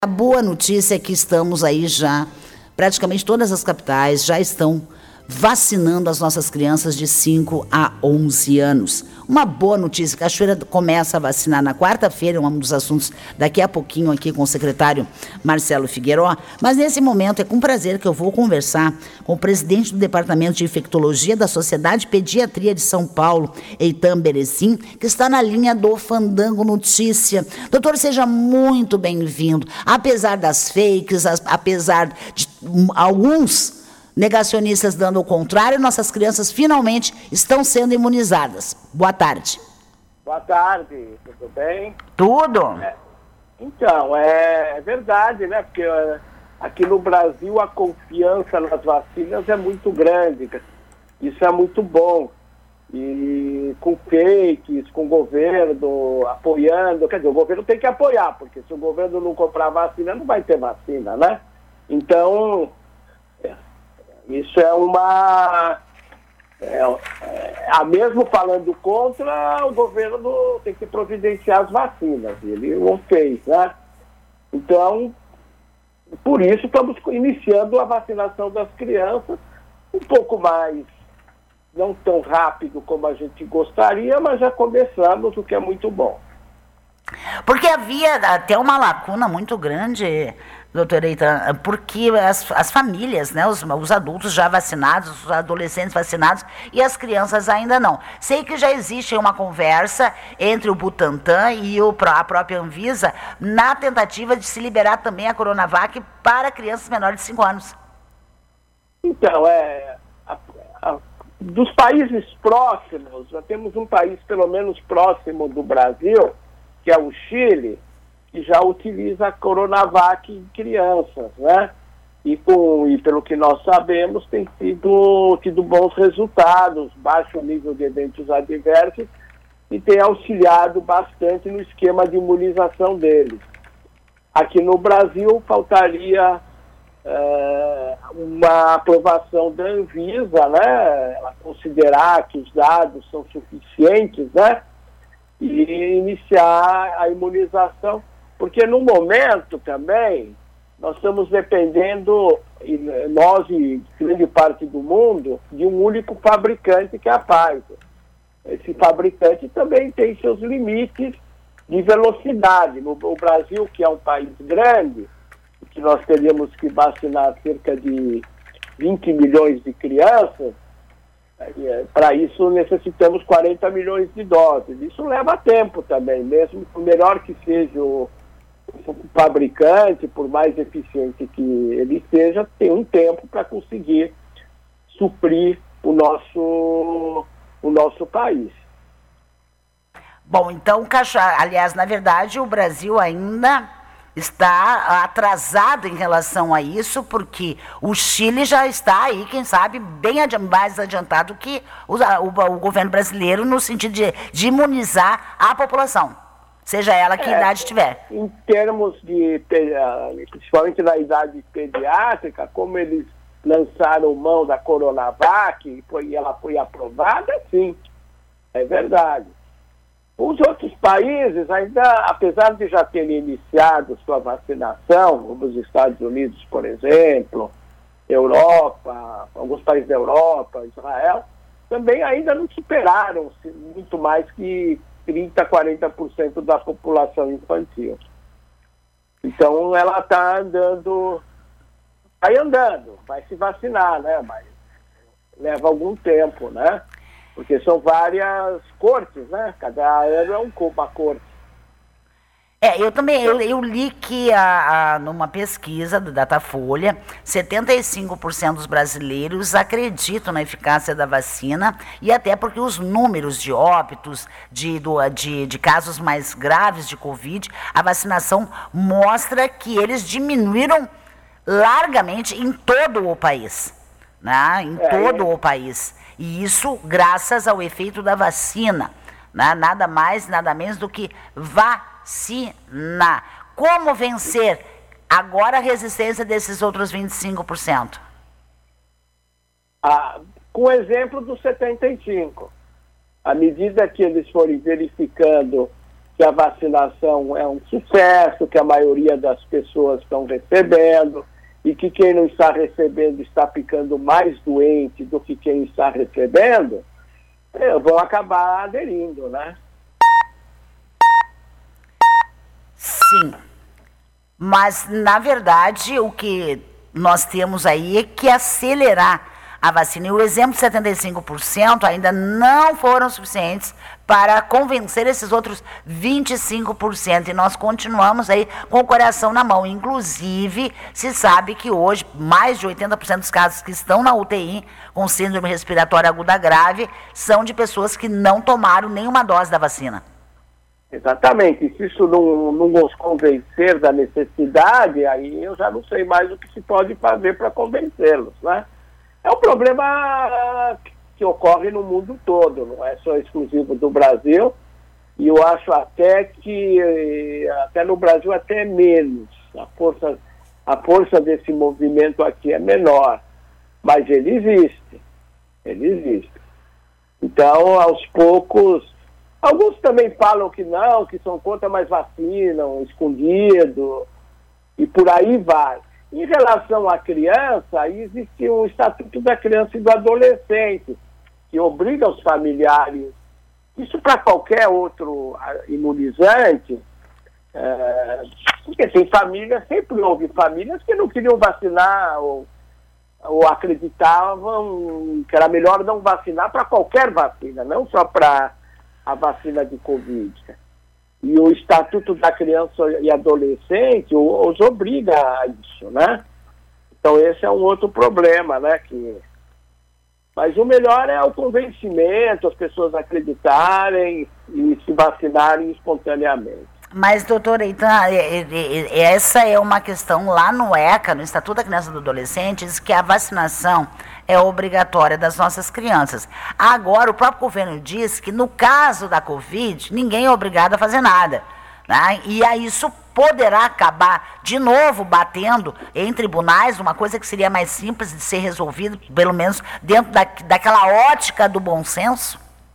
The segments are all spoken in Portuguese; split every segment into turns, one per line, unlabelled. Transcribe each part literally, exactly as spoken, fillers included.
A boa notícia é que estamos aí já, praticamente todas as capitais já estão vacinando as nossas crianças de cinco a onze anos. Uma boa notícia, Cachoeira começa a vacinar na quarta-feira, é um dos assuntos daqui a pouquinho aqui com o secretário Marcelo Figueiró, mas nesse momento é com prazer que eu vou conversar com o presidente do Departamento de Infectologia da Sociedade Pediatria de São Paulo, Eitan Berecim, que está na linha do Fandango Notícia. Doutor, seja muito bem-vindo. Apesar das fakes, apesar de alguns negacionistas dando o contrário, nossas crianças finalmente estão sendo imunizadas. Boa tarde.
Boa tarde, tudo bem?
Tudo.
É, então, é, é verdade, né? Porque é, aqui no Brasil a confiança nas vacinas é muito grande. Isso é muito bom. E com fakes, com o governo apoiando, quer dizer, o governo tem que apoiar, porque se o governo não comprar vacina, não vai ter vacina, né? Então, isso é uma... É, é, mesmo falando contra, o governo tem que providenciar as vacinas. Ele o fez, né? Então, por isso estamos iniciando a vacinação das crianças um pouco mais, não tão rápido como a gente gostaria, mas já começamos, o que é muito bom.
Porque havia até uma lacuna muito grande, doutor Eitan, porque as, as famílias, né, os, os adultos já vacinados, os adolescentes vacinados e as crianças ainda não. Sei que já existe uma conversa entre o Butantan e o, a própria Anvisa na tentativa de se liberar também a Coronavac para crianças menores de cinco anos.
Então, é, a, a, dos países próximos, já temos um país pelo menos próximo do Brasil, que é o Chile, que já utiliza a Coronavac em crianças, né? E, com, e pelo que nós sabemos, tem tido, tido bons resultados, baixo nível de eventos adversos, e tem auxiliado bastante no esquema de imunização deles. Aqui no Brasil, faltaria é, uma aprovação da Anvisa, né? Ela considerar que os dados são suficientes, né? E iniciar a imunização, porque no momento também nós estamos dependendo, nós e grande parte do mundo, de um único fabricante, que é a Pfizer. Esse fabricante também tem seus limites de velocidade. No, no Brasil, que é um país grande, que nós teríamos que vacinar cerca de vinte milhões de crianças, para isso necessitamos quarenta milhões de doses. Isso leva tempo também, mesmo por melhor que seja o, o fabricante, por mais eficiente que ele seja, tem um tempo para conseguir suprir o nosso, o nosso país.
Bom, então, aliás, na verdade, o Brasil ainda está atrasado em relação a isso, porque o Chile já está aí, quem sabe, bem adi- mais adiantado que o, o, o governo brasileiro no sentido de, de imunizar a população, seja ela que é, idade tiver.
Em termos de, principalmente na idade pediátrica, como eles lançaram mão da Coronavac e foi, ela foi aprovada, sim, é verdade. Os outros países, ainda, apesar de já terem iniciado sua vacinação, como os Estados Unidos, por exemplo, Europa, alguns países da Europa, Israel, também ainda não superaram muito mais que trinta, quarenta por cento da população infantil. Então, ela está andando, vai andando, vai se vacinar, né? Mas leva algum tempo, né? Porque são várias cortes, né? Cada ano é um, uma corte.
É, eu também, eu, eu li que a, a, numa pesquisa do Datafolha, setenta e cinco por cento dos brasileiros acreditam na eficácia da vacina, e até porque os números de óbitos, de, do, de, de casos mais graves de Covid, a vacinação mostra que eles diminuíram largamente em todo o país, né? Em é, todo é. o país. E isso graças ao efeito da vacina, né? Nada mais, nada menos do que vacinar. Como vencer agora a resistência desses outros vinte e cinco por cento?
Ah, com o exemplo dos setenta e cinco por cento. À medida que eles forem verificando que a vacinação é um sucesso, que a maioria das pessoas estão recebendo, e que quem não está recebendo está ficando mais doente do que quem está recebendo, eh, vão acabar aderindo, né?
Sim, mas na verdade o que nós temos aí é que acelerar a vacina. E o exemplo de setenta e cinco por cento ainda não foram suficientes para convencer esses outros vinte e cinco por cento. E nós continuamos aí com o coração na mão. Inclusive, se sabe que hoje mais de oitenta por cento dos casos que estão na U T I com síndrome respiratória aguda grave são de pessoas que não tomaram nenhuma dose da vacina.
Exatamente. E se isso não, não nos convencer da necessidade, aí eu já não sei mais o que se pode fazer para convencê-los, né? É um problema que ocorre no mundo todo, não é só exclusivo do Brasil, e eu acho até que, até no Brasil, até menos. A força, a força desse movimento aqui é menor, mas ele existe, ele existe. Então, aos poucos, alguns também falam que não, que são contra, mas vacinam, escondido, e por aí vai. Em relação à criança, aí existe um Estatuto da Criança e do Adolescente, que obriga os familiares, isso para qualquer outro imunizante, é, porque tem famílias, sempre houve famílias que não queriam vacinar ou, ou acreditavam que era melhor não vacinar para qualquer vacina, não só para a vacina de Covid. E o Estatuto da Criança e Adolescente os obriga a isso, né? Então esse é um outro problema, né? Que... Mas o melhor é o convencimento, as pessoas acreditarem e se vacinarem espontaneamente.
Mas, doutora, então, essa é uma questão lá no ECA, no Estatuto da Criança e do Adolescente, diz que a vacinação é obrigatória das nossas crianças. Agora, o próprio governo diz que no caso da Covid, ninguém é obrigado a fazer nada, né? E aí isso poderá acabar de novo batendo em tribunais, uma coisa que seria mais simples de ser resolvida, pelo menos dentro da, daquela ótica do bom senso?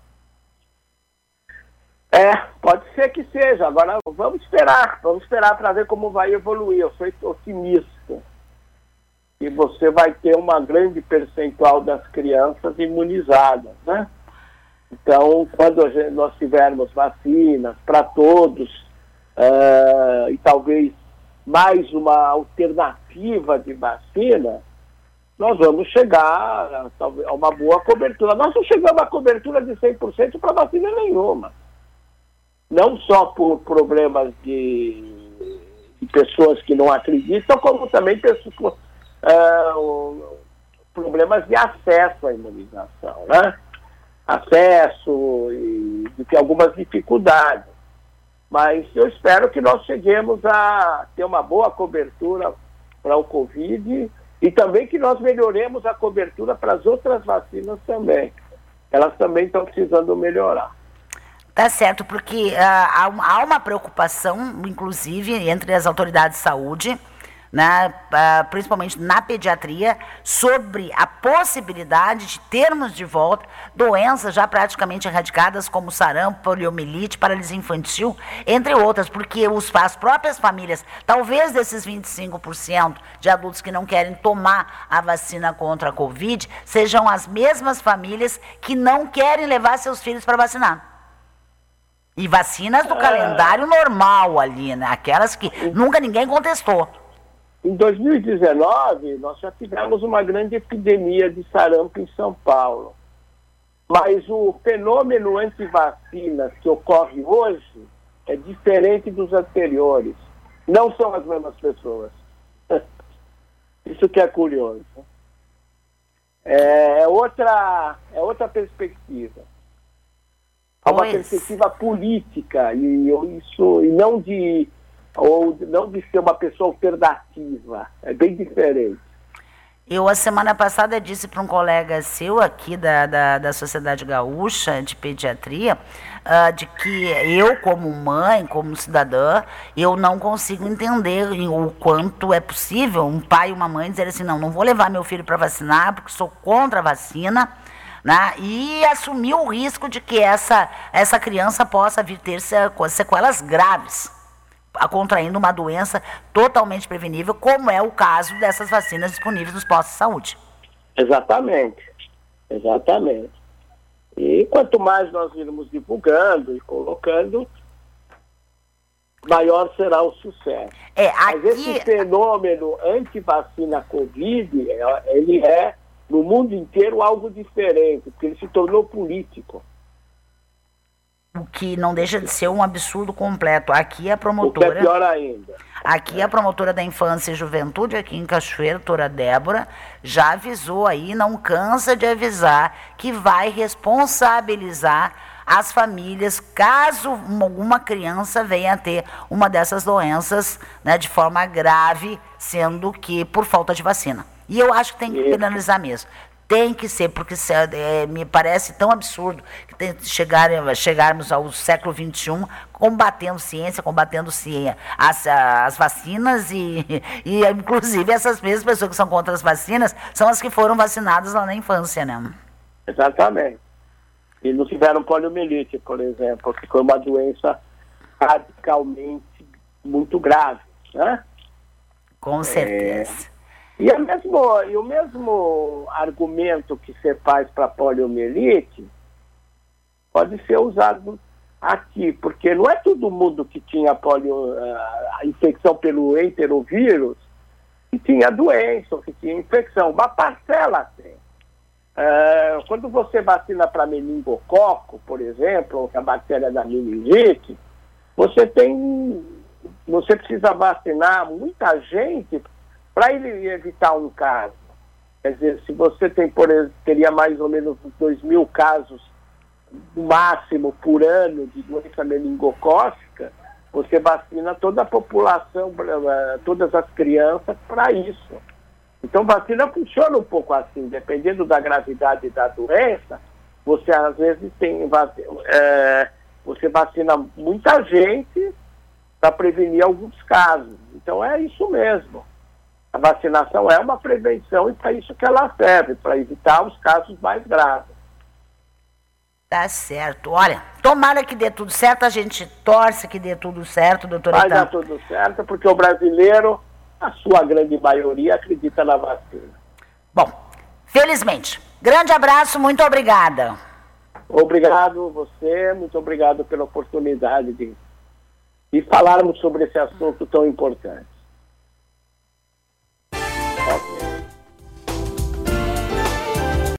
É, pode ser que seja. Agora vamos esperar, vamos esperar para ver como vai evoluir. Eu sou otimista. E você vai ter uma grande percentual das crianças imunizadas, né? Então, quando nós tivermos vacinas para todos, uh, e talvez mais uma alternativa de vacina, nós vamos chegar a, talvez, a uma boa cobertura. Nós não chegamos à cobertura de cem por cento para vacina nenhuma. Não só por problemas de, de pessoas que não acreditam, como também pessoas, uh, problemas de acesso à imunização, né? Acesso e, e tem algumas dificuldades. Mas eu espero que nós cheguemos a ter uma boa cobertura para o Covid e também que nós melhoremos a cobertura para as outras vacinas também. Elas também estão precisando melhorar.
Tá certo, porque uh, há, há uma preocupação, inclusive, entre as autoridades de saúde, né, uh, principalmente na pediatria, sobre a possibilidade de termos de volta doenças já praticamente erradicadas, como sarampo, poliomielite, paralisia infantil, entre outras, porque os, as próprias famílias, talvez desses vinte e cinco por cento de adultos que não querem tomar a vacina contra a Covid, sejam as mesmas famílias que não querem levar seus filhos para vacinar. E vacinas do é... calendário normal ali, né? Aquelas que nunca ninguém contestou.
Em dois mil e dezenove, nós já tivemos uma grande epidemia de sarampo em São Paulo. Mas o fenômeno anti-vacinas que ocorre hoje é diferente dos anteriores. Não são as mesmas pessoas. Isso que é curioso. É outra, é outra perspectiva. Há uma perspectiva política e, isso, e não, de, ou, não de ser uma pessoa alternativa. É bem diferente.
Eu, a semana passada, disse para um colega seu aqui da, da, da Sociedade Gaúcha de Pediatria, uh, de que eu, como mãe, como cidadã, eu não consigo entender o quanto é possível um pai e uma mãe dizer assim, não, não vou levar meu filho para vacinar porque sou contra a vacina, né? E assumir o risco de que essa, essa criança possa vir ter sequelas graves, contraindo uma doença totalmente prevenível, como é o caso dessas vacinas disponíveis nos postos de saúde.
Exatamente, exatamente. E quanto mais nós irmos divulgando e colocando, maior será o sucesso.
É, aqui...
Mas esse fenômeno anti-vacina Covid, ele é, no mundo inteiro, algo diferente, porque ele se tornou político.
O que não deixa de ser um absurdo completo. Aqui a promotora...
O que é pior ainda.
Aqui a promotora da Infância e Juventude, aqui em Cachoeira, doutora Débora, já avisou aí, não cansa de avisar, que vai responsabilizar as famílias, caso alguma criança venha a ter uma dessas doenças, né, de forma grave, sendo que por falta de vacina. E eu acho que tem que penalizar mesmo. Tem que ser, porque é, me parece tão absurdo que tem que chegar, chegarmos ao século vinte e um combatendo ciência, combatendo ciência, as, as vacinas e, e, inclusive, essas mesmas pessoas que são contra as vacinas são as que foram vacinadas lá na infância, né?
Exatamente. E não tiveram poliomielite, por exemplo, que foi uma doença radicalmente muito grave, né?
Com certeza.
É... E, é mesmo, e o mesmo argumento que você faz para poliomielite pode ser usado aqui, porque não é todo mundo que tinha polio, a infecção pelo enterovírus que tinha doença, ou que tinha infecção. Uma parcela tem. É, quando você vacina para meningococo, por exemplo, ou que é a bactéria da meningite, você tem, você precisa vacinar muita gente para ele evitar um caso. Quer dizer, se você tem, por exemplo, teria mais ou menos dois mil casos no máximo por ano de doença meningocócica, você vacina toda a população, todas as crianças para isso. Então, vacina funciona um pouco assim, dependendo da gravidade da doença, você às vezes tem, é, você vacina muita gente para prevenir alguns casos. Então, é isso mesmo. A vacinação é uma prevenção e para isso que ela serve, para evitar os casos mais graves.
Tá certo. Olha, tomara que dê tudo certo, a gente torce que dê tudo certo, doutora.
Vai dar tudo certo, porque o brasileiro, a sua grande maioria, acredita na vacina.
Bom, felizmente. Grande abraço, muito obrigada.
Obrigado você, muito obrigado pela oportunidade de, de falarmos sobre esse assunto tão importante.